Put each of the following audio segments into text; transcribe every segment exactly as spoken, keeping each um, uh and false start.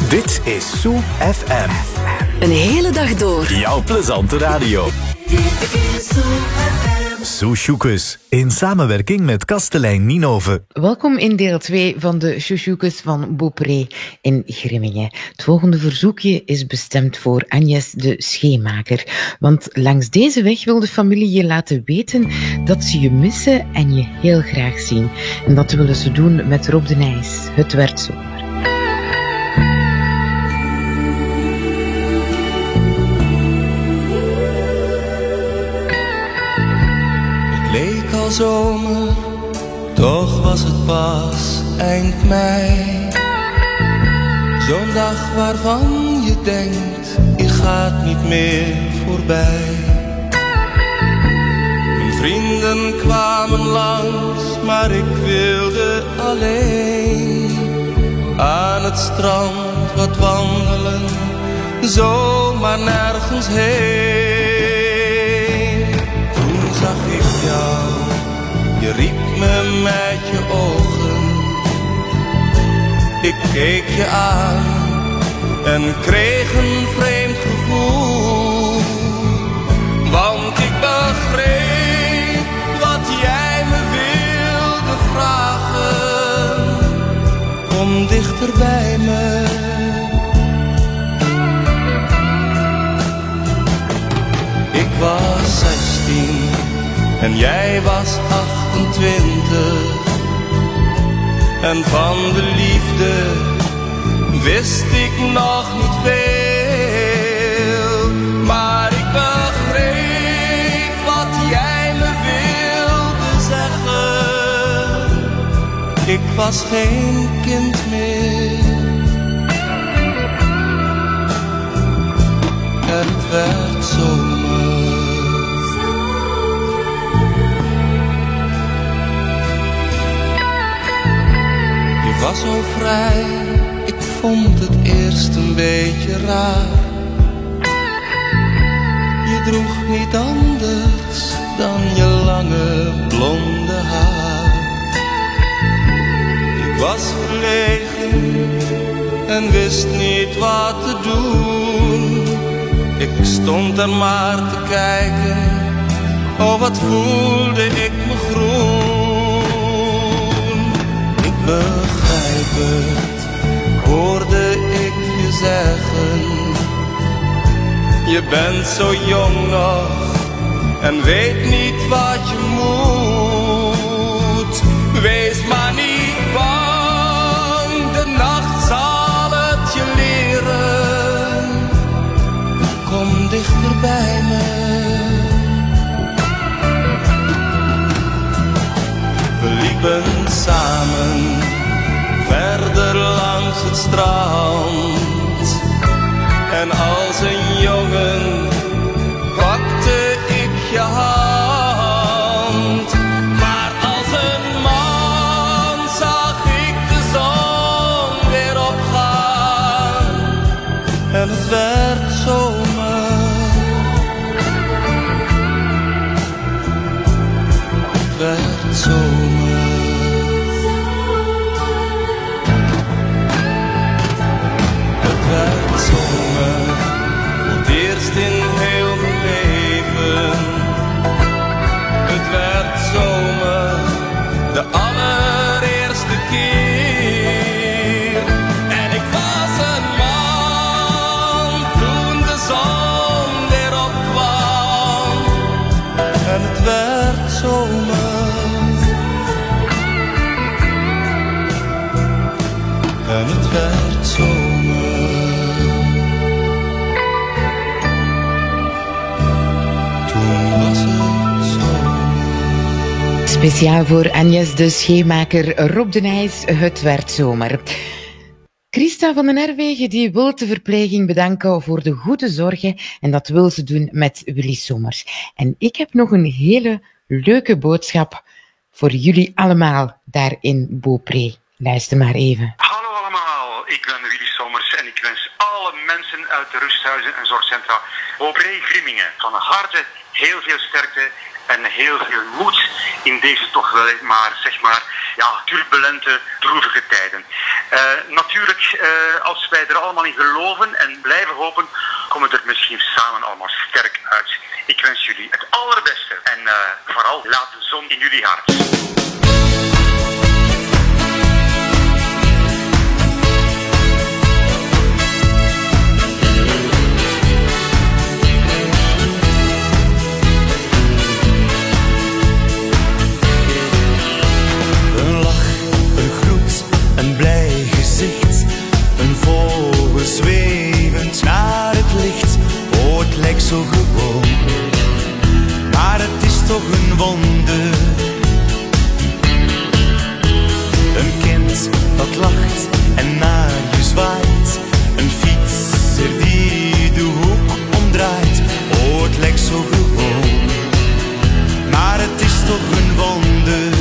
Dit is Soo F M. Een hele dag door. Jouw plezante radio. Soo Shoekes, in samenwerking met Kastelein Nienhoven. Welkom in deel twee van de Shoeshoekes van Beaupré in Grimmingen. Het volgende verzoekje is bestemd voor Agnes de Scheemaker. Want langs deze weg wil de familie je laten weten dat ze je missen en je heel graag zien. En dat willen ze doen met Rob de Nijs. Het werd zomer. Leek al zomer, toch was het pas eind mei. Zo'n dag waarvan je denkt, je gaat niet meer voorbij. Mijn vrienden kwamen langs, maar ik wilde alleen aan het strand wat wandelen, zomaar nergens heen. Toen zag ik jou, je riep me met je ogen. Ik keek je aan en kreeg een vreemd gevoel. Want ik begreep wat jij me wilde vragen. Kom dichter bij me. Ik was zestien en jij was achtentwintig. En van de liefde wist ik nog niet veel. Maar ik begreep wat jij me wilde zeggen. Ik was geen kind meer. Het werd zomer. Je was zo vrij, ik vond het eerst een beetje raar. Je droeg niet anders dan je lange blonde haar. Ik was verlegen en wist niet wat te doen. Ik stond er maar te kijken, oh wat voelde ik me groen. Ik begrijp het, hoorde ik je zeggen. Je bent zo jong nog en weet niet wat je moet. Wees maar niet bang, de nacht zal het je leren. Kom dichter bij me. We liepen samen verder langs het strand. En als een jongen pakte ik je hand. Maar als een man zag ik de zon weer opgaan. En het werd zomer. Het werd zomer. Het werd zomer, voor het eerst in heel mijn leven. Het werd zomer, de allereerste keer. En ik was een man toen de zon weer opkwam. En het werd zomer. En het werd zomer. Toen was het zomer. Speciaal voor Agnes de Scheemaker, Rob de Nijs, het werd zomer. Christa van den Herwegen die wil de verpleging bedanken voor de goede zorgen en dat wil ze doen met Willy Sommers. En ik heb nog een hele leuke boodschap voor jullie allemaal daar in Beaupré. Luister maar even. Hallo allemaal, ik ben Willy Sommers en ik wens alle mensen uit de rusthuizen en zorgcentra Beaupré Grimmingen van harte heel veel sterkte en heel veel moed in deze toch wel maar, zeg maar, ja, turbulente, droevige tijden. Uh, natuurlijk, uh, als wij er allemaal in geloven en blijven hopen, komen we er misschien samen allemaal sterk uit. Ik wens jullie het allerbeste en uh, vooral laat de zon in jullie hart. Een blij gezicht, een vogel zwevend naar het licht. Oh, het lijkt zo gewoon, maar het is toch een wonder. Een kind dat lacht en naar je zwaait. Een fietser die de hoek omdraait. Oh, het lijkt zo gewoon, maar het is toch een wonder.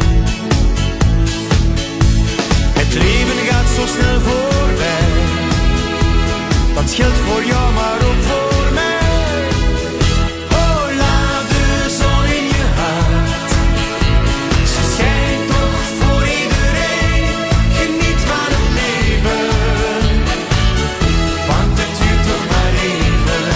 Het leven gaat zo snel voorbij. Dat geldt voor jou, maar ook voor mij. Oh, laat de zon in je hart. Ze schijnt toch voor iedereen. Geniet van het leven, want het duurt toch maar even.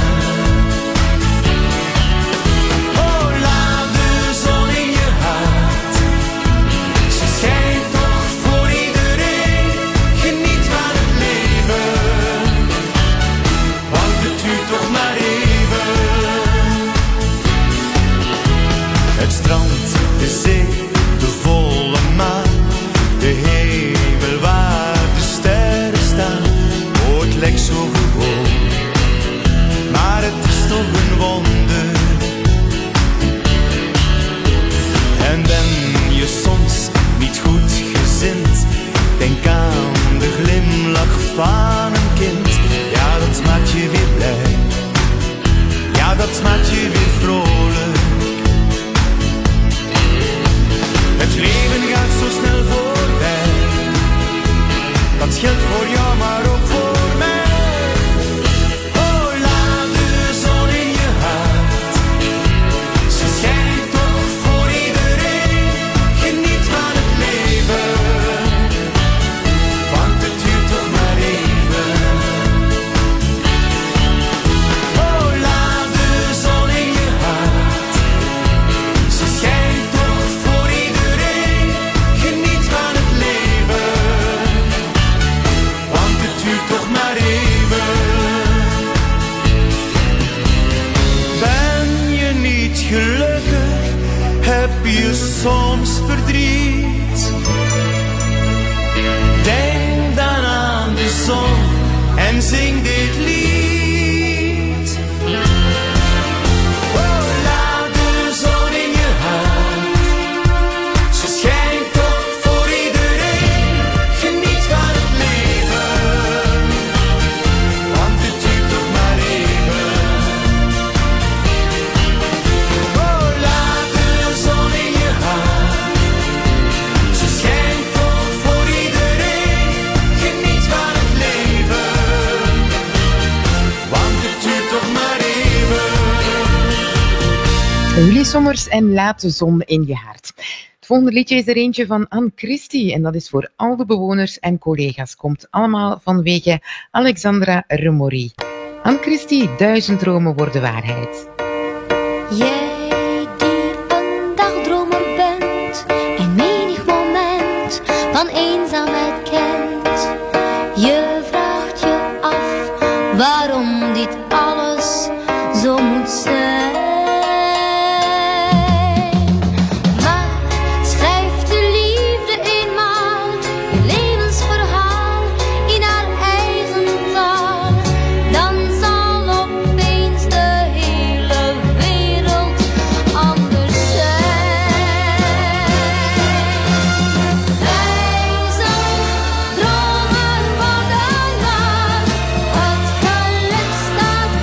Oh, laat de zon in je hart. Ze schijnt toch voor iedereen. Geniet van het leven, want het duurt toch maar even. Het strand, de zee, de volle maan, de hemel waar de sterren staan. Oh, het lijkt zo gewoon, maar het is toch een wonder. En ben je soms niet goed gezind, denk aan de glimlach van een kind. Ja, dat maakt je weer blij. Ja, dat maakt je weer vrolijk. Het leven gaat zo snel voorbij. Dat geldt voor jou, maar ook voor mij. Oh, laat de zon in je hart. Ze schijnt toch voor iedereen. Geniet van het leven, want het duurt toch maar even. Oh, laat de zon in je hart. Ze schijnt toch voor iedereen. Geniet van het leven, want het duurt toch maar even. Ben je niet gelukkig? Heb je soms verdriet? Denk dan aan de zon en zing dit lied. Oh, laat de zon in je hart. Ze schijnt toch voor iedereen. Geniet van het leven, want het duurt toch maar even. Oh, laat de zon in je hart. Ze schijnt toch voor iedereen. Geniet van het leven, want het duurt toch maar even. Willy Sommers en Laat de zon in je hart. Het volgende liedje is er eentje van Anne Christie en dat is voor al de bewoners en collega's. Komt allemaal vanwege Alexandra Remory. Anne Christie, duizend dromen worden waarheid. Jij die een dagdromer bent en menig moment van eenzaamheid kent. Je vraagt je af waarom dit alles zo moet zijn. Maar schrijf de liefde eenmaal je levensverhaal in haar eigen taal. Dan zal opeens de hele wereld anders zijn. Duizend dromen worden waar, het geluk staat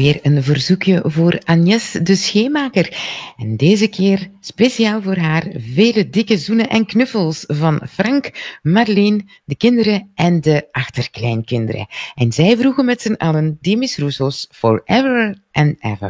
Weer een verzoekje voor Agnes de Scheemaker. En deze keer speciaal voor haar vele dikke zoenen en knuffels van Frank, Marleen, de kinderen en de achterkleinkinderen. En zij vroegen met z'n allen Demis Roussos Forever and Ever.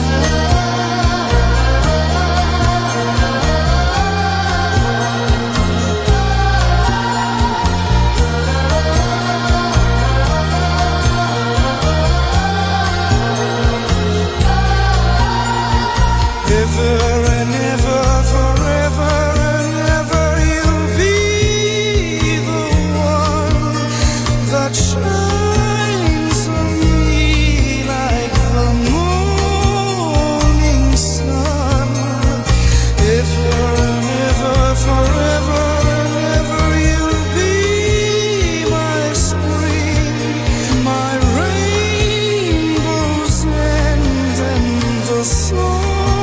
Ever and ever, forever and ever, you'll be the one that shines on me like the morning sun. Ever and ever, forever and ever, you'll be my spring, my rainbow's end and the sun.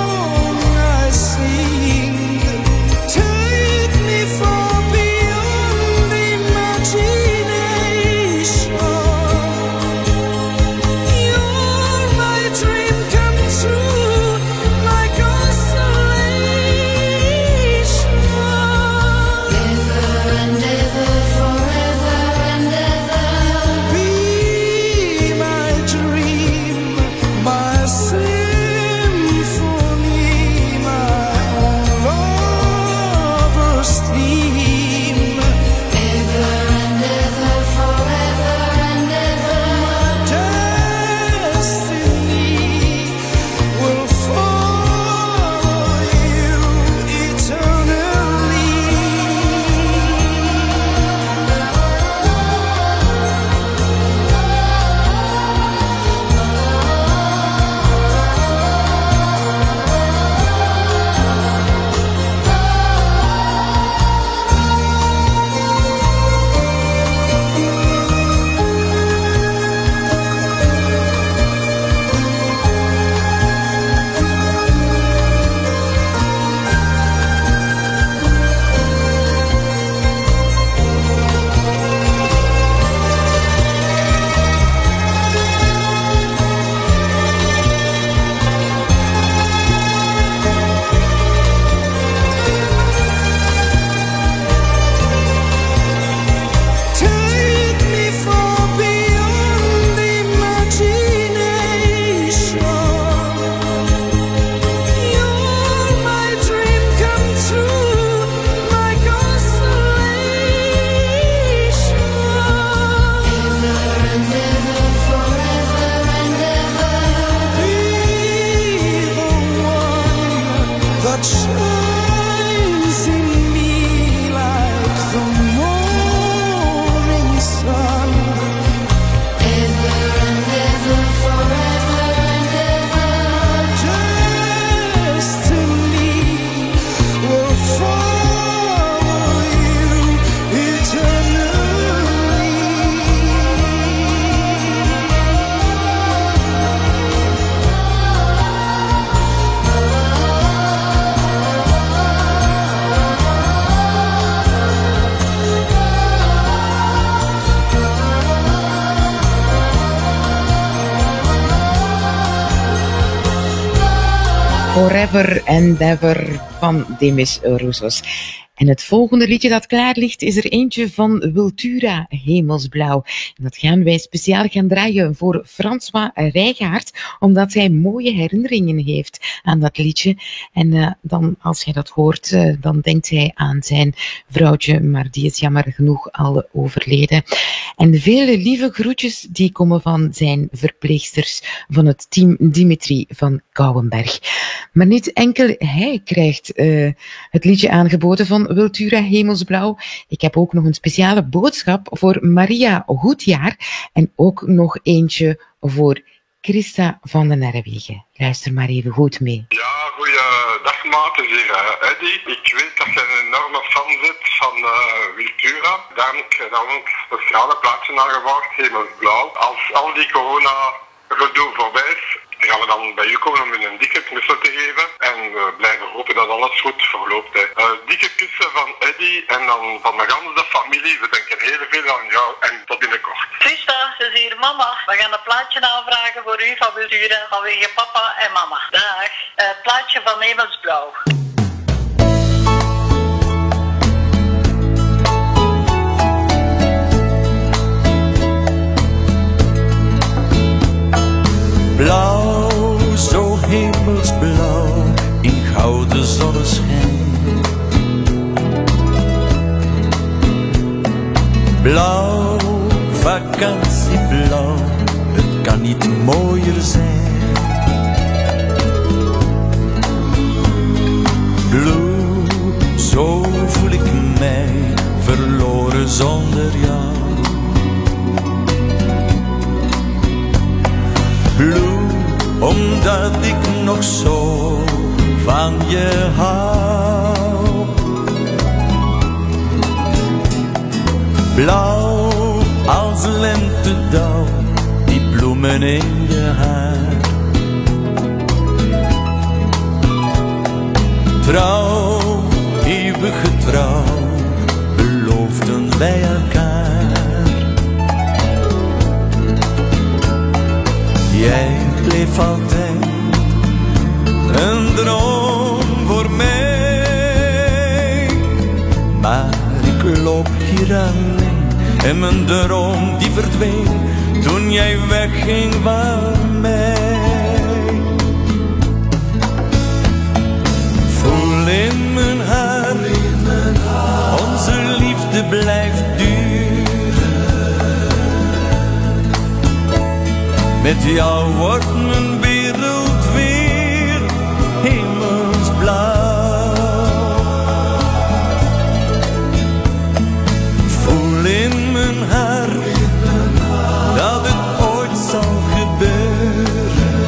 Forever and Ever van Demis Roussos. En het volgende liedje dat klaar ligt is er eentje van Wiltura, Hemelsblauw. En dat gaan wij speciaal gaan draaien voor François Rijgaard, omdat hij mooie herinneringen heeft aan dat liedje. En uh, dan, als hij dat hoort, uh, dan denkt hij aan zijn vrouwtje, maar die is jammer genoeg al overleden. En vele lieve groetjes die komen van zijn verpleegsters van het team Dimitri van Kouwenberg. Maar niet enkel hij krijgt uh, het liedje aangeboden van Wiltura, Hemelsblauw. Ik heb ook nog een speciale boodschap voor Maria Goedjaar en ook nog eentje voor Christa van den Erwegen. Luister maar even goed mee. Ja, goeiedag maat, het is hier uh, Eddy. Ik weet dat je een enorme fan bent van uh, Wiltura. Daarom heb ik dan ook speciale plaatsen aangevraagd, Hemelsblauw. Als al die corona gedoe voorbij is, gaan we dan bij u komen om u een dikke knuffel te geven. En we blijven hopen dat alles goed verloopt. Hè. Uh, dikke kussen van Eddy en dan van de hele familie. We denken heel veel aan jou en tot binnenkort. Christa, het is hier mama. We gaan de plaats plaatje aanvragen voor u van Wilturen vanwege papa en mama. Dag. Uh, het plaatje van Hemelsblauw. Blauw, zo hemelsblauw, in gouden zonneschijn. Blauw, vakantieblauw, het kan niet mooier zijn. Blue, zo voel ik mij, verloren zonder jou. Blue, omdat ik nog zo van je hou. Blauw als lentedauw, die bloemen in je haar. Trouw, eeuwige trouw, beloofden wij elkaar. Jij bleef altijd een droom voor mij. Maar ik loop hier alleen en mijn droom die verdween toen jij wegging van mij. Voel in mijn haar, onze liefde blijft duren. Met jou wordt mijn wereld weer hemelsblauw. Voel in mijn haar dat het ooit zal gebeuren.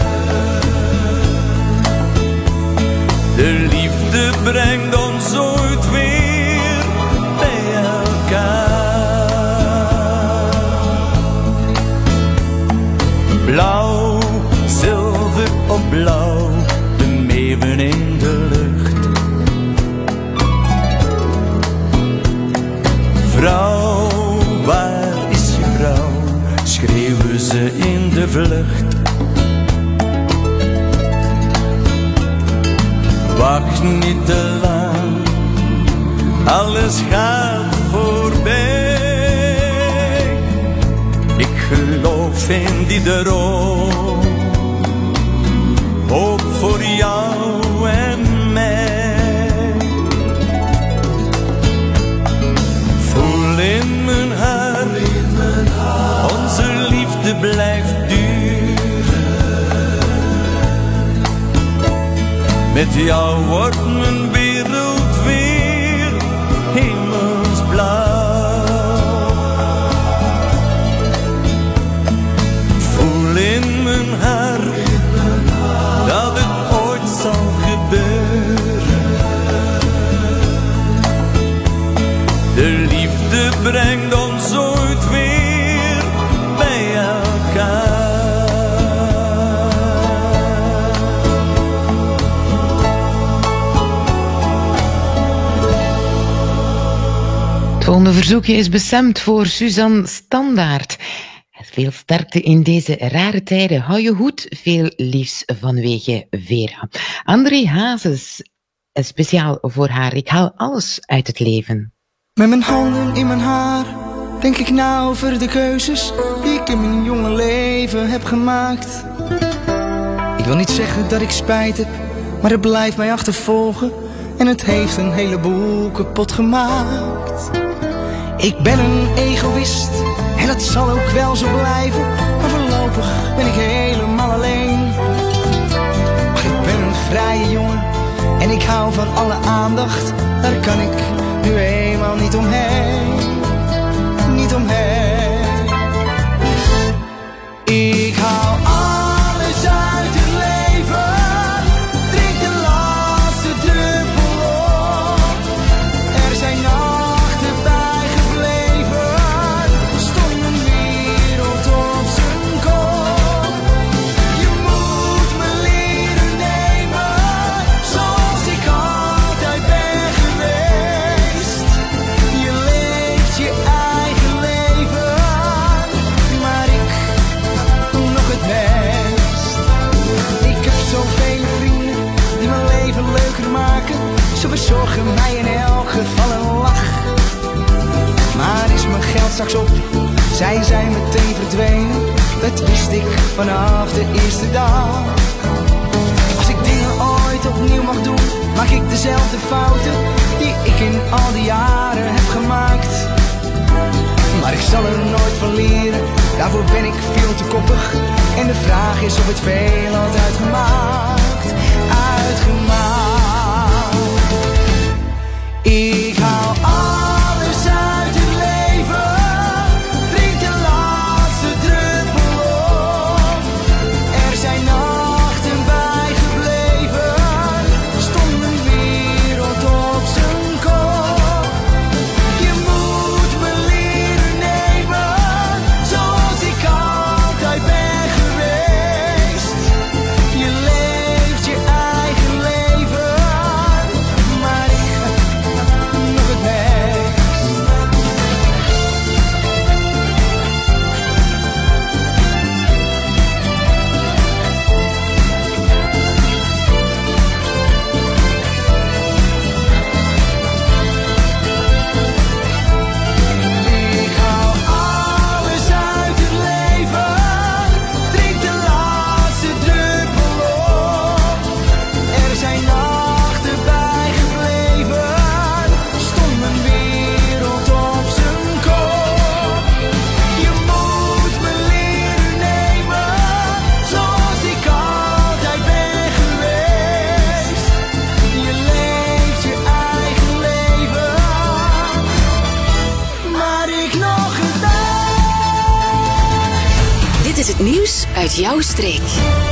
De liefde brengt ons ooit weer bij elkaar. Blauw, zilver op blauw, de meeuwen in de lucht. Vrouw, waar is je vrouw? Schreeuwen ze in de vlucht. Wacht niet te lang, alles gaat voorbij. Ik geloof in die droom, hoop voor jou en mij. Voel in mijn haar, onze liefde blijft duren. Met jou wordt mijn wereld weer hemelsblauw. In mijn haar dat het ooit zal gebeuren. De liefde brengt ons ooit weer bij elkaar. Het volgende verzoekje is bestemd voor Suzanne Standaard. Veel sterkte in deze rare tijden. Hou je goed, veel liefs vanwege Vera. André Hazes, speciaal voor haar. Ik haal alles uit het leven. Met mijn handen in mijn haar denk ik na over de keuzes die ik in mijn jonge leven heb gemaakt. Ik wil niet zeggen dat ik spijt heb, maar het blijft mij achtervolgen en het heeft een heleboel kapot gemaakt. Ik ben een egoïst en dat zal ook wel zo blijven, maar voorlopig ben ik helemaal alleen. Maar ik ben een vrije jongen en ik hou van alle aandacht, daar kan ik nu eenmaal niet omheen, niet omheen. Ik hou alles uit het leven, drink de laatste druppel op. Er zijn nachten bijgebleven, stond mijn wereld op zijn kop. Je moet me leren nemen, zoals ik altijd ben geweest. Je straks op. Zij zijn meteen verdwenen, dat wist ik vanaf de eerste dag. Als ik dingen ooit opnieuw mag doen, maak ik dezelfde fouten die ik in al die jaren heb gemaakt. Maar ik zal er nooit van leren, daarvoor ben ik veel te koppig. En de vraag is of het veel had uitgemaakt, uitgemaakt. Ik haal alles uit het leven, drink de laatste druppel op. Er zijn nachten bijgebleven, stond mijn wereld op zijn kop. Je moet me leren nemen, zoals ik altijd ben geweest. Je leeft je eigen leven, maar ik nog het meest. Ik haal alles uit het leven, drink de laatste druppel op. Er zijn nachten bijgebleven, stond mijn wereld op zijn kop. Je moet me leren nemen, zoals ik altijd ben geweest. Je leeft je eigen leven, maar ik nog een dag. Dit is het nieuws uit jouw streek.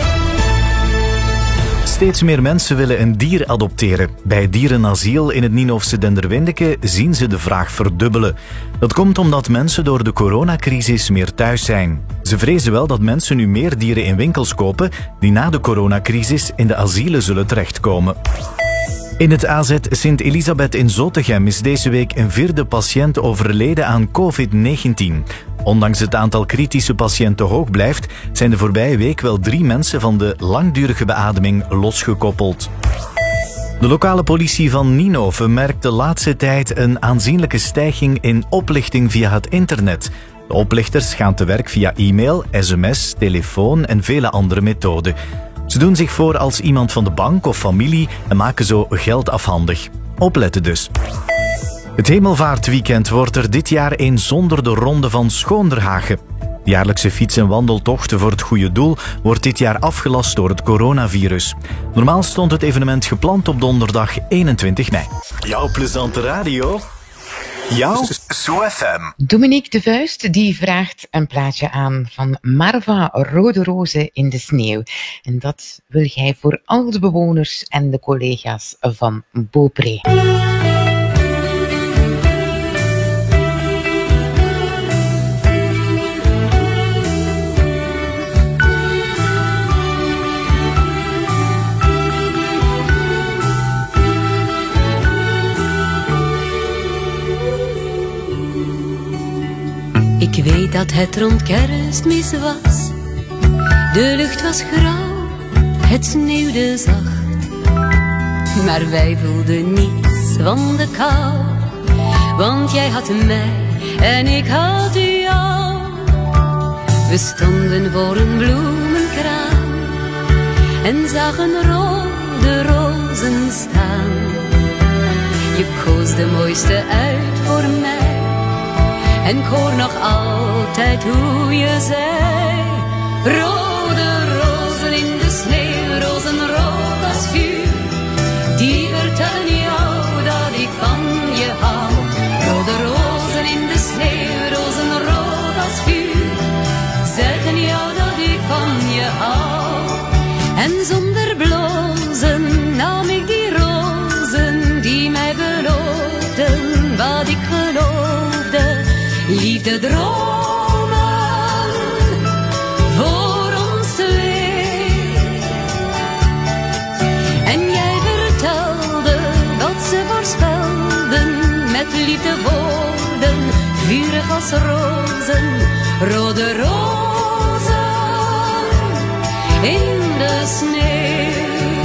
Steeds meer mensen willen een dier adopteren. Bij het dierenasiel in het Ninhoofse Denderwindeke zien ze de vraag verdubbelen. Dat komt omdat mensen door de coronacrisis meer thuis zijn. Ze vrezen wel dat mensen nu meer dieren in winkels kopen die na de coronacrisis in de asielen zullen terechtkomen. In het A Z Sint-Elisabeth in Zottegem is deze week een vierde patiënt overleden aan covid negentien. Ondanks het aantal kritische patiënten hoog blijft, zijn de voorbije week wel drie mensen van de langdurige beademing losgekoppeld. De lokale politie van Ninove merkt de laatste tijd een aanzienlijke stijging in oplichting via het internet. De oplichters gaan te werk via e-mail, sms, telefoon en vele andere methoden. Ze doen zich voor als iemand van de bank of familie en maken zo geld afhandig. Opletten dus. Het Hemelvaartweekend wordt er dit jaar een zonder de Ronde van Schoonderhagen. De jaarlijkse fiets- en wandeltocht voor het goede doel wordt dit jaar afgelast door het coronavirus. Normaal stond het evenement gepland op donderdag eenentwintig mei. Jouw plezante radio. Jouw SoFM. Dominique de Vuist die vraagt een plaatje aan van Marva, Rode Rozen in de Sneeuw. En dat wil jij voor al de bewoners en de collega's van Beaupré. Ik weet dat het rond Kerstmis was. De lucht was grauw, het sneeuwde zacht. Maar wij voelden niets van de kou. Want jij had mij en ik had jou. We stonden voor een bloemenkraam en zagen rode rozen staan. Je koos de mooiste uit voor mij. En ik hoor nog altijd hoe je zei: rode rozen in de sneeuw, rozenrood als vuur. Die vertellen jou dat ik van je hou. Rode rozen in de sneeuw, rozenrood als vuur. Zeggen jou dat ik van je hou. En zonder blozen nam ik die rozen die mij beloofden wat ik geloofde. Liefde dromen voor ons twee. En jij vertelde wat ze voorspelden met liefde woorden, vurig als rozen, rode rozen in de sneeuw.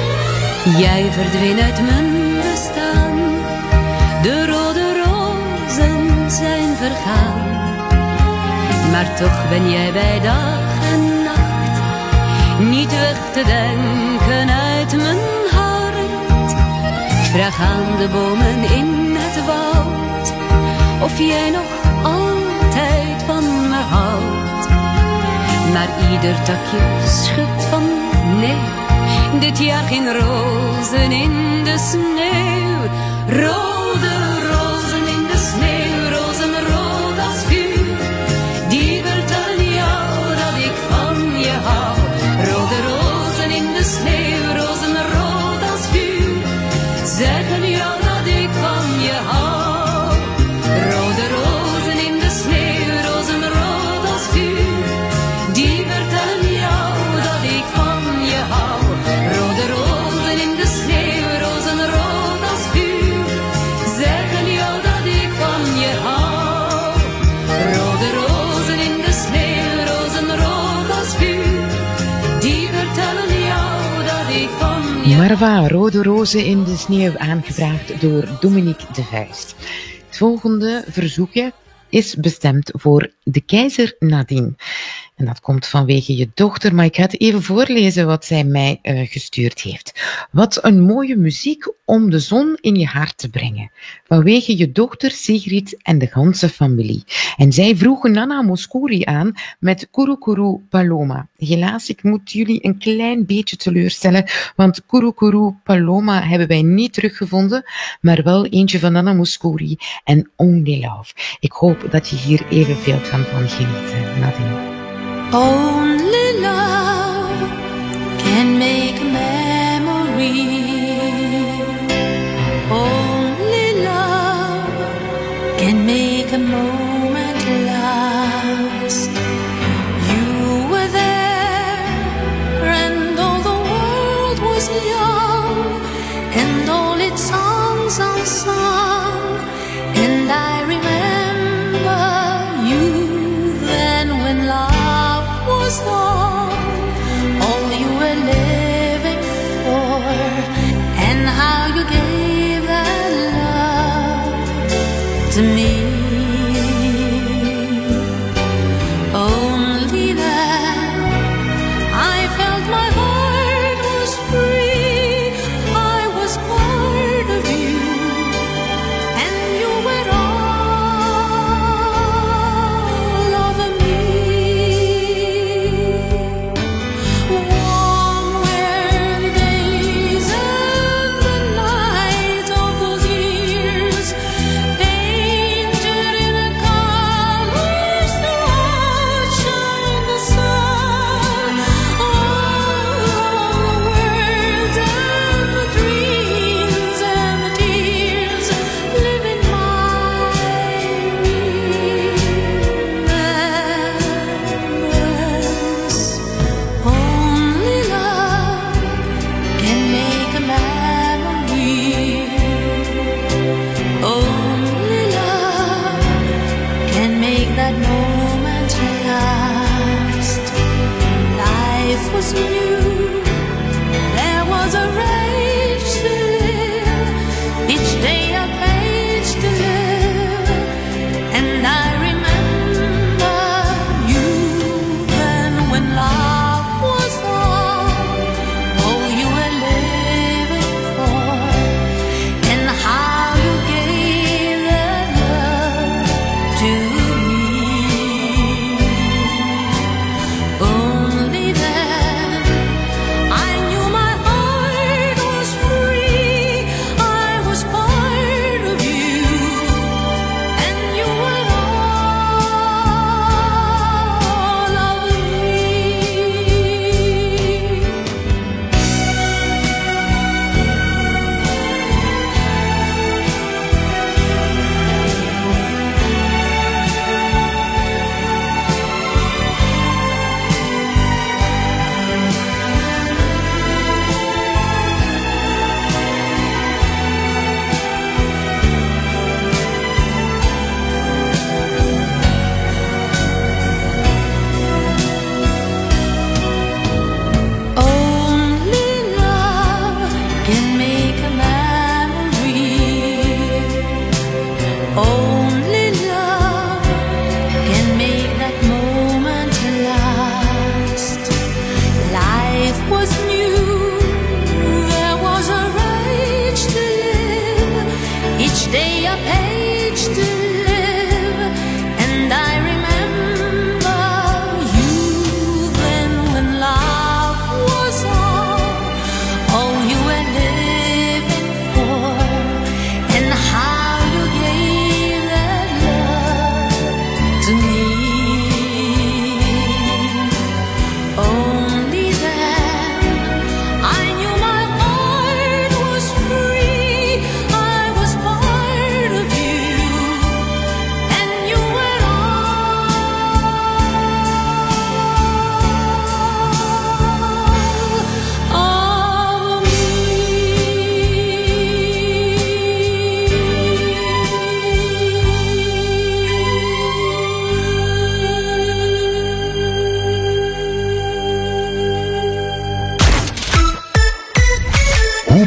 Jij verdween uit mijn bestaan, de rode vergaan. Maar toch ben jij bij dag en nacht niet weg te denken uit mijn hart. Ik vraag aan de bomen in het woud of jij nog altijd van me houdt. Maar ieder takje schudt van nee. Dit jaar geen rozen in de sneeuw. Rode rozen in de sneeuw, rozen rood als vuur. Die vertellen jou dat ik van je hou. Rode rozen in de sneeuw, rozen rood als vuur. Zeggen jou dat ik van je hou. Rode rozen in de sneeuw, rozen rood als vuur. Die vertellen jou dat ik van je hou. Rode rozen in de sneeuw, rozen rood als vuur. Zeggen jou dat ik van je hou. Rode rozen in de sneeuw, rozen rood als vuur. Die vertellen jou dat ik van je hou. Marva, Rode rozen in de sneeuw, aangevraagd door Dominique de Vuist. Het volgende verzoekje is bestemd voor de keizer Nadine. En dat komt vanwege je dochter, maar ik ga het even voorlezen wat zij mij uh, gestuurd heeft. Wat een mooie muziek om de zon in je hart te brengen. Vanwege je dochter Sigrid en de ganse familie. En zij vroegen Nana Mouskouri aan met Kuru Kuru Paloma. Helaas, ik moet jullie een klein beetje teleurstellen, want Kuru Kuru Paloma hebben wij niet teruggevonden, maar wel eentje van Nana Mouskouri en Only Love. Ik hoop dat je hier evenveel kan van genieten, Nadine. Only love can make a memory. Only love can make a moment last. You were there and all the world was young and all its songs unsung. And I remember you then when love was long, all you were living for, and how you gave that love to me. Only then I felt my heart was free. I was part of you, and you were all of me. Warm were the days and the night of those years. Angels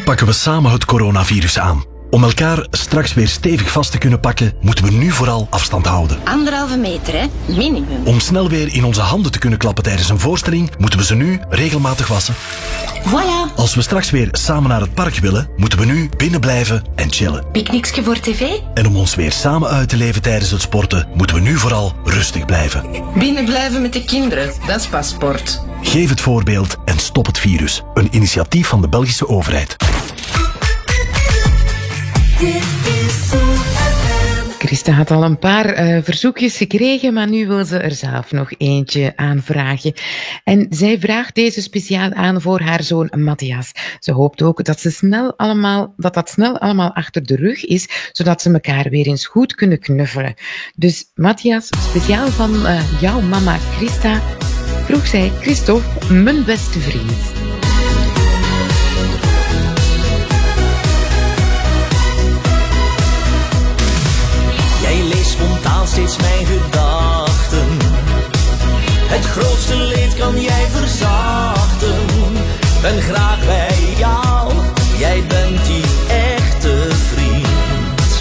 pakken we samen het coronavirus aan. Om elkaar straks weer stevig vast te kunnen pakken, moeten we nu vooral afstand houden. Anderhalve meter, hè? Minimum. Om snel weer in onze handen te kunnen klappen tijdens een voorstelling, moeten we ze nu regelmatig wassen. Voilà. Als we straks weer samen naar het park willen, moeten we nu binnen blijven en chillen. Picknickje voor tv? En om ons weer samen uit te leven tijdens het sporten, moeten we nu vooral rustig blijven. Binnen blijven met de kinderen, dat is pas sport. Geef het voorbeeld en stop het virus. Een initiatief van de Belgische overheid. Christa had al een paar uh, verzoekjes gekregen, maar nu wil ze er zelf nog eentje aanvragen. En zij vraagt deze speciaal aan voor haar zoon Matthias. Ze hoopt ook dat, ze snel allemaal, dat dat snel allemaal achter de rug is, zodat ze elkaar weer eens goed kunnen knuffelen. Dus Matthias, speciaal van uh, jouw mama Christa, vroeg zij Christophe, mijn beste vriend. Jij leest spontaan steeds mijn gedachten. Het grootste leed kan jij verzachten. Ben graag bij jou, jij bent die echte vriend.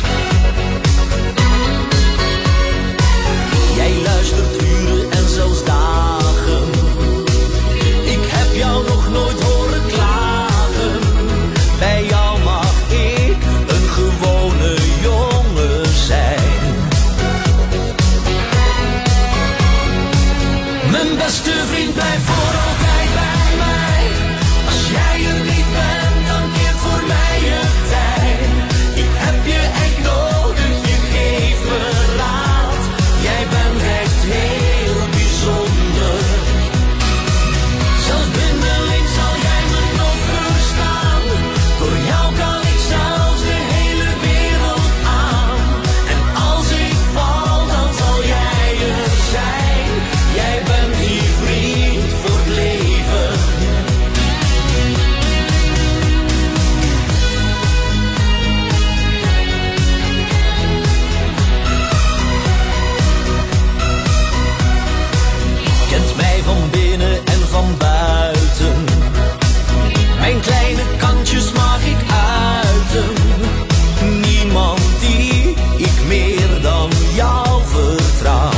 Jij luistert uren en zelfs dagen. Ik heb jou nog nooit horen klagen. Bij jou mag ik een gewone jongen zijn. Mijn beste vriend blijft voor altijd bij mij. Als jij er niet bent, dan keert voor mij je tijd. Ik heb je echt nodig, je geeft me raad. Jij bent echt heel bijzonder. Zelfs blindelings zal jij me nog verstaan. Door jou kan ik zelfs de hele wereld aan. En als ik val, dan zal jij er zijn. Jij bent die vriend voor het leven. Kent mij van binnen en van buiten. Mijn kleine kantjes mag ik uiten. Niemand die ik meer dan jou vertrouw.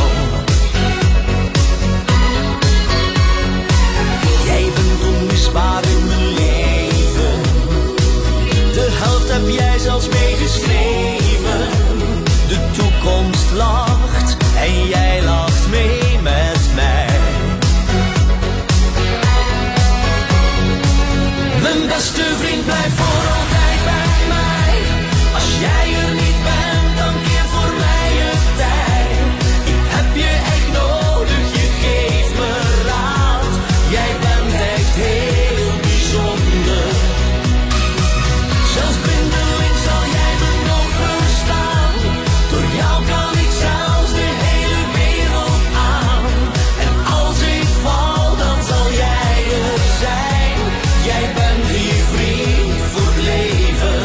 Jij bent onmisbaar in mijn leven. De helft heb jij zelfs meegeschreven. De toekomst lacht en jij lacht mee met mij. Mijn beste vriend blijft voor altijd bij mij. Als jij er niet bent, dan keer voor mij je tijd. Ik heb je echt nodig, je geeft me raad. Jij bent echt heel bijzonder. Zelfs blindelings zal jij me nog verstaan. Door jou kan ik zelfs de hele wereld aan. En als ik val, dan zal jij er zijn. Jij bent die vriend voor het leven.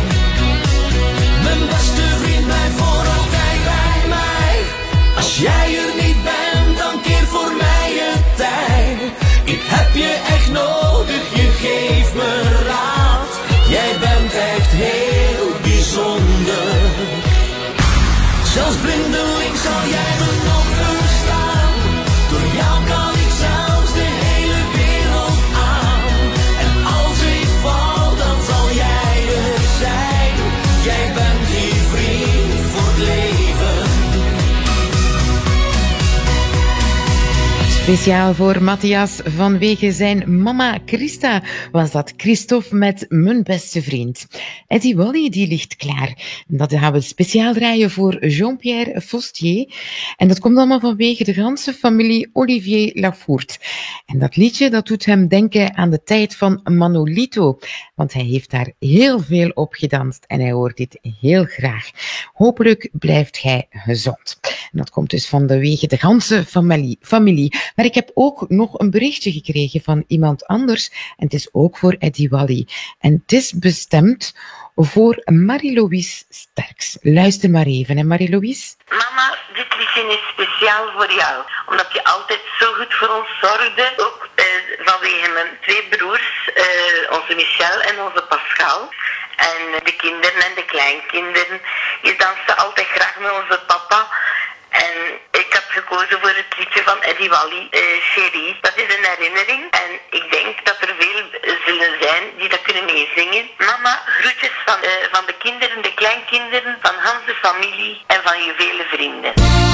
Mijn beste vriend blijft voor altijd bij mij. Als jij er niet bent, dan keer voor mij je tijd. Ik heb je echt nodig, je geeft me raad. Jij bent echt heel bijzonder. Zelfs blindelings zal jij me nog verstaan. Door jou kan ik zelfs de hele wereld aan. En als ik val, dan zal jij er zijn. Jij bent die vriend voor het leven. Speciaal voor Matthias vanwege zijn mama Christa was dat Christophe met mijn beste vriend. Eddie Wally die ligt klaar. Dat gaan we speciaal draaien voor Jean-Pierre Fostier. En dat komt allemaal vanwege de ganse familie Olivier Lafourt. En dat liedje dat doet hem denken aan de tijd van Manolito. Want hij heeft daar heel veel op gedanst en hij hoort dit heel graag. Hopelijk blijft hij gezond. En dat komt dus vanwege de ganse familie. familie. Maar ik heb ook nog een berichtje gekregen van iemand anders. En het is ook voor Eddie Wally. En het is bestemd voor Marie-Louise Sterks. Luister maar even, hè Marie-Louise? Mama, dit liedje is speciaal voor jou. Omdat je altijd zo goed voor ons zorgde. Ook uh, vanwege mijn twee broers, uh, onze Michel en onze Pascal. En de kinderen en de kleinkinderen. Je danste altijd graag met onze papa. En ik heb gekozen voor het liedje van Eddie Wally, uh, Chérie. Dat is een herinnering. En ik denk dat er veel zullen zijn die dat kunnen meezingen. Mama, groetjes van, uh, van de kinderen, de kleinkinderen, van Hans de familie en van je vele vrienden.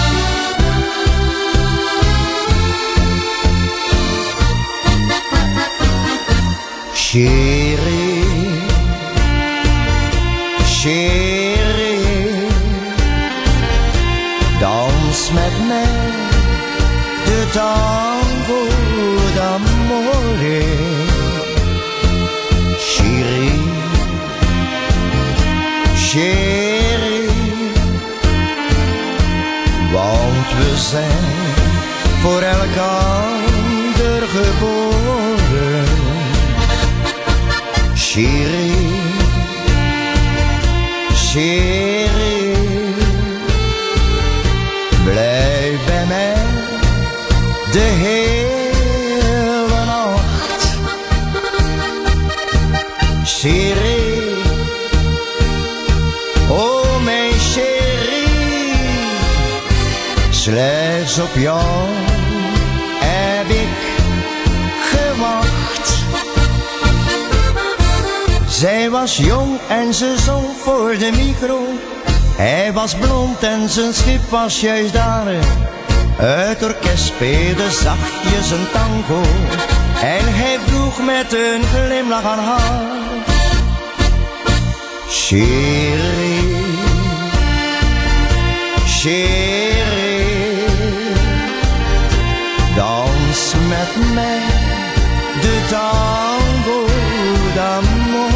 Chérie, chérie, dans met mij de tango d'amore. Chérie, chérie, want we zijn voor elkaar geboren. Chérie, chérie, blijf bij mij de hele nacht. Chérie, oh mijn chérie, slechts op jou heb ik gewacht. Zij was jong en ze zong voor de micro. Hij was blond en zijn schip was juist daar. Het orkest speelde zachtjes een tango. En hij vroeg met een glimlach aan haar: Chérie, chérie, dans met mij de tango d'amore.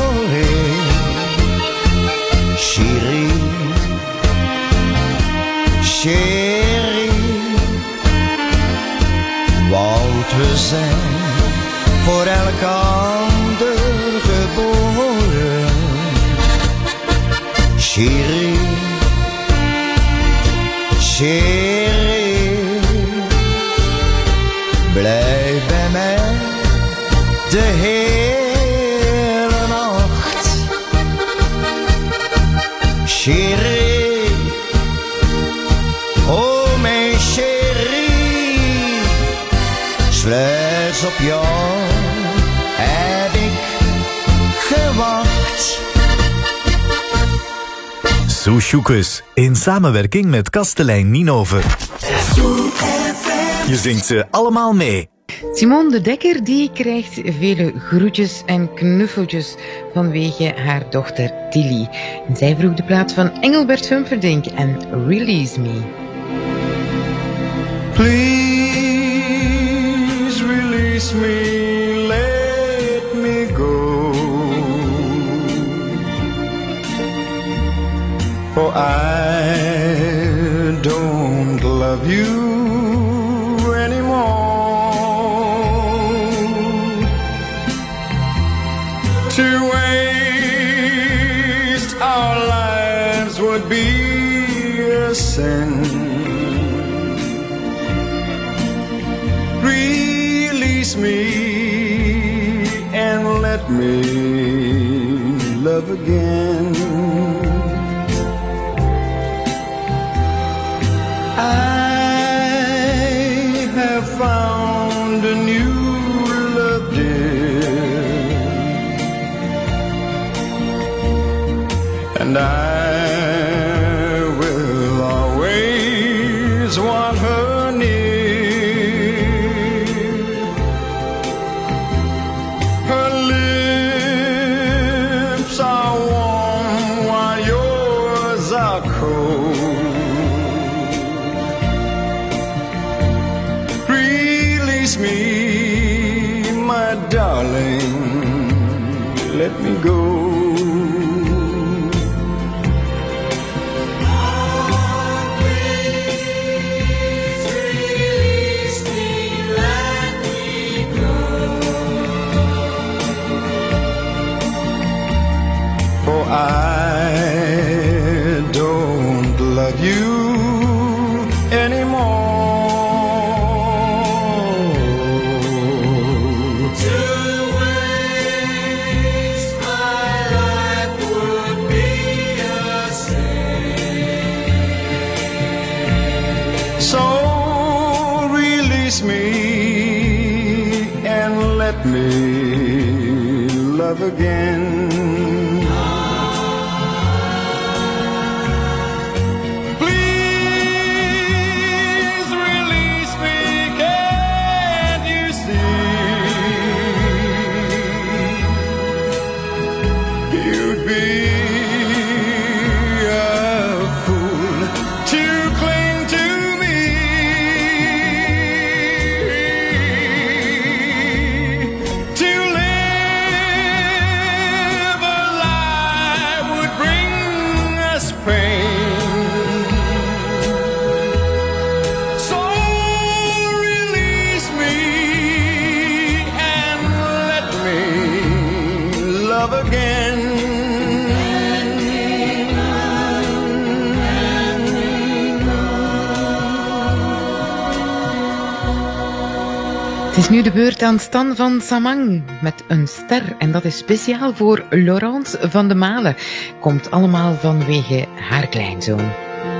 Chérie, chérie, want we zijn voor elkaar geboren. Chérie, chérie, blijf bij mij de hele nacht. Chérie, oh mijn chérie, slechts op jou heb ik gewacht. Soesjoekes, in samenwerking met kastelein Nienhoven. Je zingt ze allemaal mee. Simone de Dekker die krijgt vele groetjes en knuffeltjes vanwege haar dochter Tilly. En zij vroeg de plaats van Engelbert Humperdinck en Release Me. Please release me, let me go. For I don't love you anymore. To waste our lives would be a sin. Release me and let me love again. I have found a new love, dear, and I will always want her near. Her lips are warm while yours are cold. Release me, my darling, let me go. I don't love you release me and let me love again. Het is nu de beurt aan Stan van Samang met een ster. En dat is speciaal voor Laurence van de Malen. Komt allemaal vanwege haar kleinzoon.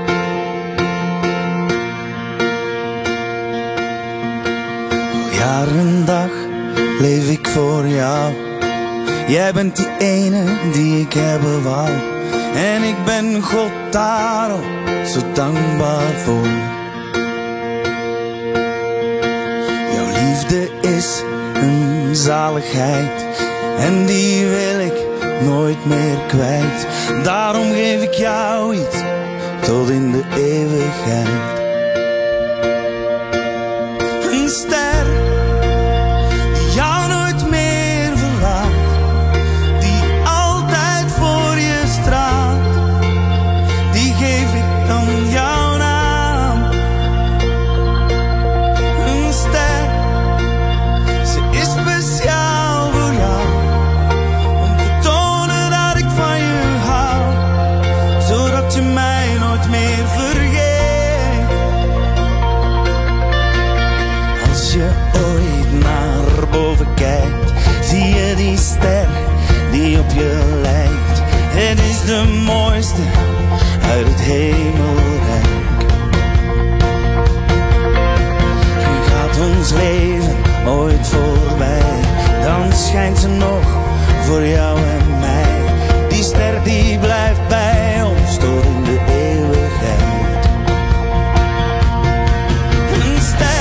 Al jaar en dag leef ik voor jou. Jij bent die ene die ik hebben wou. En ik ben God daarom zo dankbaar voor. Liefde is een zaligheid en die wil ik nooit meer kwijt. Daarom geef ik jou iets tot in de eeuwigheid. Een ster die jou nooit meer verlaat, die altijd voor je straalt, die geef ik dan jou. Zie je die ster die op je lijkt? Het is de mooiste uit het hemelrijk. En gaat ons leven ooit voorbij, dan schijnt ze nog voor jou en mij. Die ster die blijft bij ons tot in de eeuwigheid. Een ster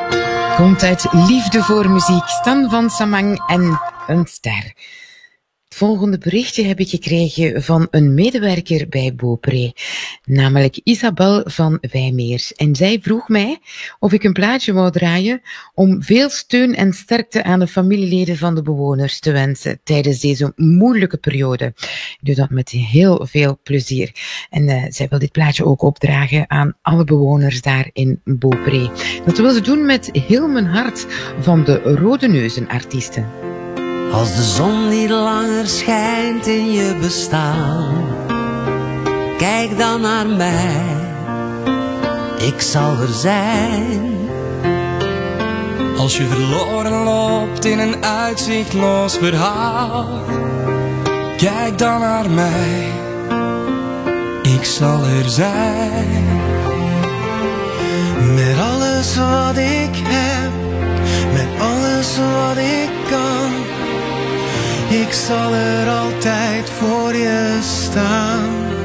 Komt uit liefde voor muziek. Stan van Samang en een ster. Het volgende berichtje heb ik gekregen van een medewerker bij Beaupré, namelijk Isabel van Wijmeers. En zij vroeg mij of ik een plaatje wou draaien om veel steun en sterkte aan de familieleden van de bewoners te wensen tijdens deze moeilijke periode. Ik doe dat met heel veel plezier. En uh, zij wil dit plaatje ook opdragen aan alle bewoners daar in Beaupré. Dat wil ze doen met heel mijn hart van de Rode Neuzen artiesten. Als de zon niet langer schijnt in je bestaan, kijk dan naar mij, ik zal er zijn. Als je verloren loopt in een uitzichtloos verhaal, kijk dan naar mij, ik zal er zijn. Met alles wat ik heb, met alles wat ik kan, ik zal er altijd voor je staan.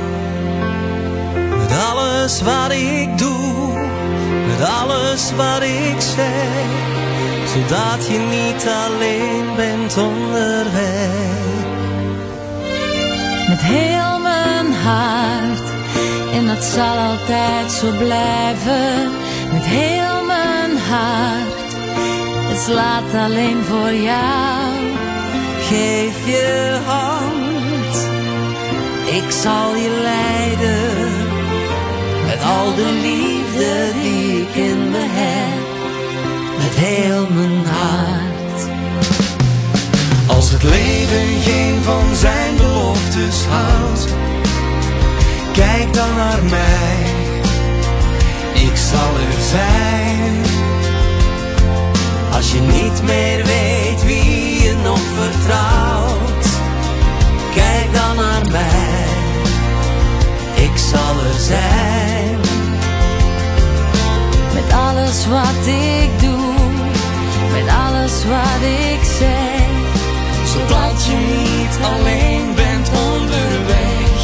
Met alles wat ik doe, met alles wat ik zeg, zodat je niet alleen bent onderweg. Met heel mijn hart, en dat zal altijd zo blijven. Met heel mijn hart, het slaat alleen voor jou. Geef je hand, ik zal je leiden, met al de liefde die ik in me heb, met heel mijn hart. Als het leven geen van zijn beloftes houdt, kijk dan naar mij, ik zal er zijn. Als je niet meer weet wie je nog vertrouwt, kijk dan naar mij, ik zal er zijn. Met alles wat ik doe, met alles wat ik zeg, zodat je niet alleen bent onderweg.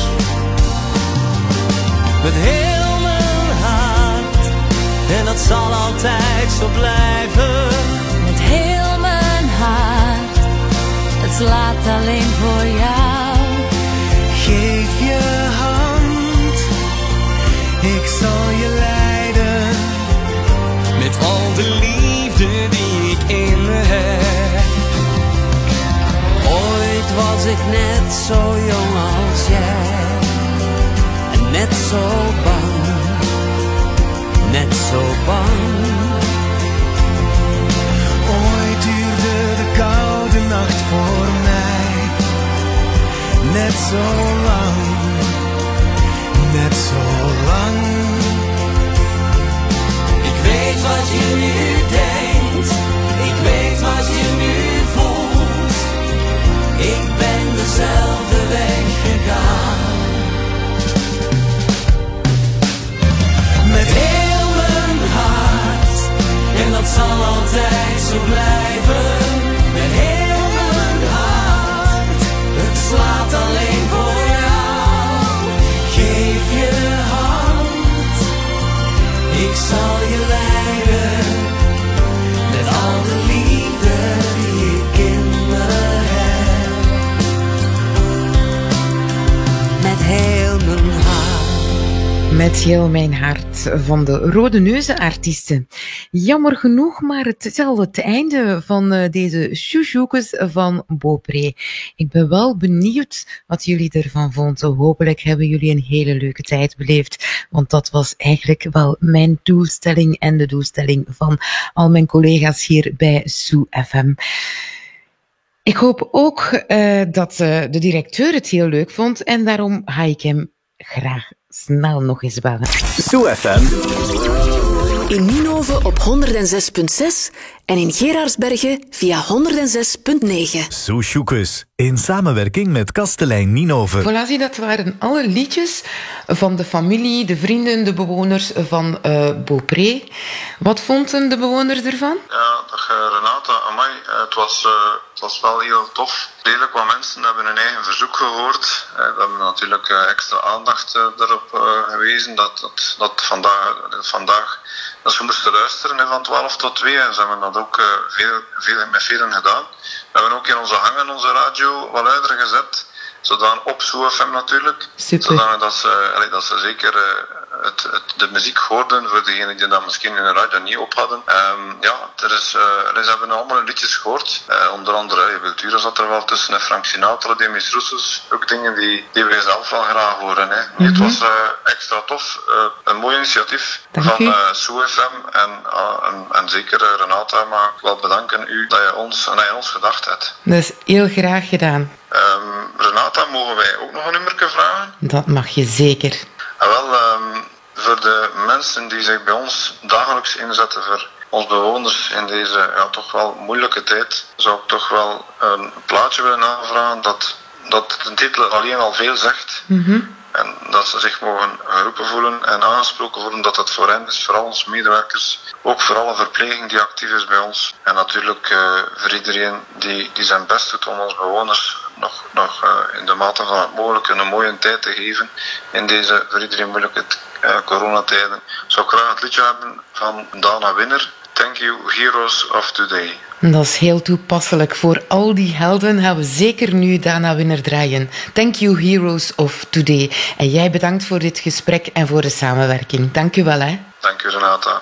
Met heel mijn hart, en dat zal altijd zo blijven. Met heel mijn hart, het slaat alleen voor jou. Geef je hand, ik zal je leiden, met al de liefde die ik in me heb. Ooit was ik net zo jong als jij, en net zo bang, net zo bang. Ooit duurde de koude nacht voor mij net zo lang, net zo lang. Ik weet wat je nu denkt, ik weet wat je nu voelt. Ik ben dezelfde weg gegaan. Met heel mijn hart, en dat zal altijd zo blijven. Met heel mijn hart, het slaat alleen voor jou. Geef je hand, ik zal je leiden, met al de liefde die ik in me heb. Met heel mijn hart. Met heel mijn hart van de Rode Neuzen artiesten. Jammer genoeg, maar het is al het einde van uh, deze chouchoukes van Beaupré. Ik ben wel benieuwd wat jullie ervan vonden. Hopelijk hebben jullie een hele leuke tijd beleefd, want dat was eigenlijk wel mijn doelstelling en de doelstelling van al mijn collega's hier bij Soo F M. Ik hoop ook uh, dat uh, de directeur het heel leuk vond en daarom ga ik hem graag snel nog eens bellen. Soo F M. In Ninove op honderd zes komma zes en in Geraardsbergen via honderd zes komma negen. Soesjoekes, in samenwerking met Kastelein Ninove. Voilà, zie, dat waren alle liedjes van de familie, de vrienden, de bewoners van uh, Beaupré. Wat vonden de bewoners ervan? Ja, dag Renate, amai, het was, uh, het was wel heel tof. Redelijk wat mensen hebben hun eigen verzoek gehoord. Uh, we hebben natuurlijk uh, extra aandacht uh, erop uh, gewezen dat, dat, dat vandaag, vandaag dat ze moesten luisteren hè, van twaalf tot twee. En ze hebben dat ook uh, veel, veel, met velen gedaan. We hebben ook in onze hangen onze radio wat luider gezet. Zodanig op Zoo F M natuurlijk. Super. Zodanig dat ze, allee, dat ze zeker uh, het, het, de muziek hoorden voor degenen die dat misschien in de radio niet op hadden. Um, ja, er is, uh, ze hebben allemaal liedjes gehoord. Uh, onder andere uh, Wiltura zat er wel tussen. En Frank Sinatra, Demis Roussos. Ook dingen die, die wij zelf wel graag horen. Hè. Mm-hmm. Het was uh, extra tof. Uh, een mooi initiatief Dank van uh, Zoo F M. En, uh, en, en zeker uh, Renata, mag ik wel bedanken u dat je ons, dat je ons gedacht hebt. Dat is heel graag gedaan. Um, Renata, mogen wij ook nog een nummerke vragen? Dat mag je zeker. En wel, um, voor de mensen die zich bij ons dagelijks inzetten voor ons bewoners in deze ja, toch wel moeilijke tijd, zou ik toch wel een plaatje willen aanvragen dat, dat de titel alleen al veel zegt. Mm-hmm. En dat ze zich mogen geroepen voelen en aangesproken voelen dat het voor hen is, voor al onze medewerkers, ook voor alle verpleging die actief is bij ons. En natuurlijk uh, voor iedereen die, die zijn best doet om onze bewoners nog, nog uh, in de mate van het mogelijke een mooie tijd te geven in deze voor iedereen moeilijke uh, coronatijden. Zou ik graag het liedje hebben van Dana Winner, Thank You Heroes of Today. Dat is heel toepasselijk. Voor al die helden gaan we zeker nu Dana Winner draaien. Thank you, Heroes of Today. En jij bedankt voor dit gesprek en voor de samenwerking. Dank u wel, hè. Dank u, Renata.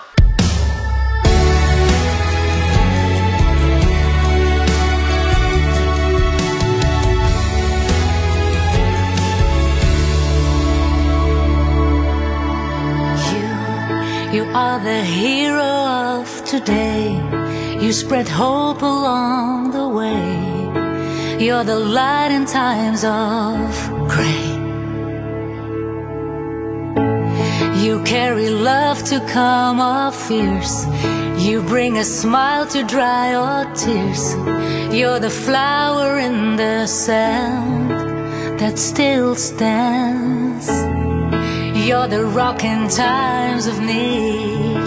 You are the hero of today. You spread hope along the way. You're the light in times of gray. You carry love to calm our fears. You bring a smile to dry our tears. You're the flower in the sand that still stands. You're the rock in times of need.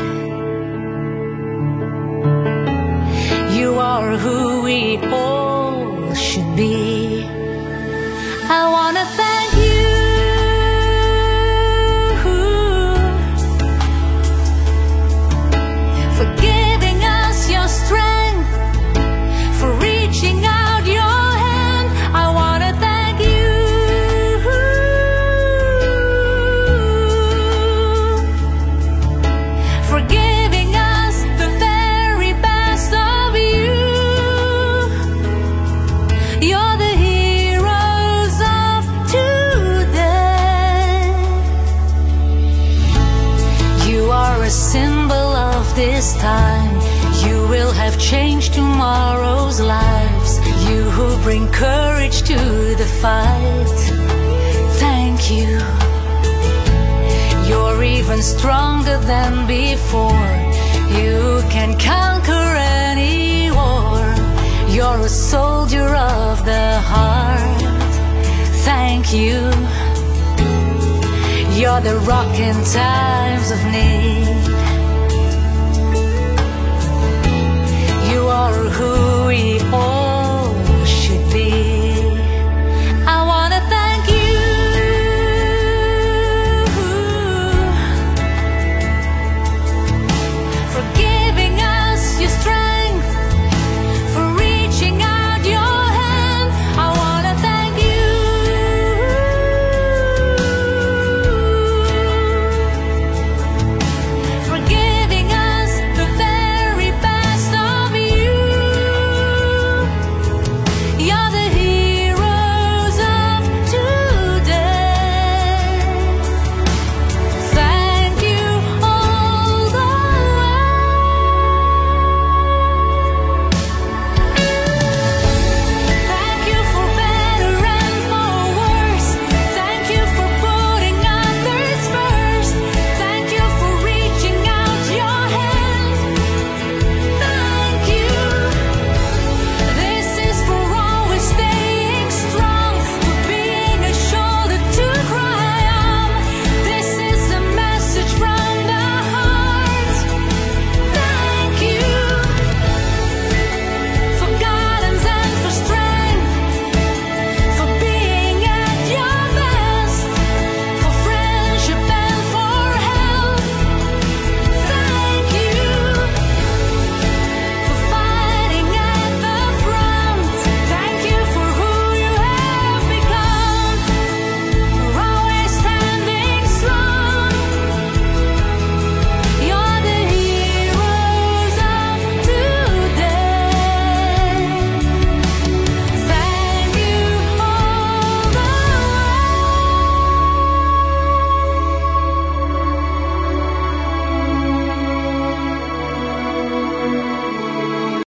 You are who we all should be. I wanna thank you for giving us your strength, for reaching out your hand. I wanna thank you for giving us the very best of you. You're the heroes of today. You are a symbol of this time. You will have changed tomorrow's lives. You who bring courage to the fight. Thank you. You're even stronger than before. You can conquer any war. You're a soldier of the heart. Thank you. You're the rock in times of need. You are who we are.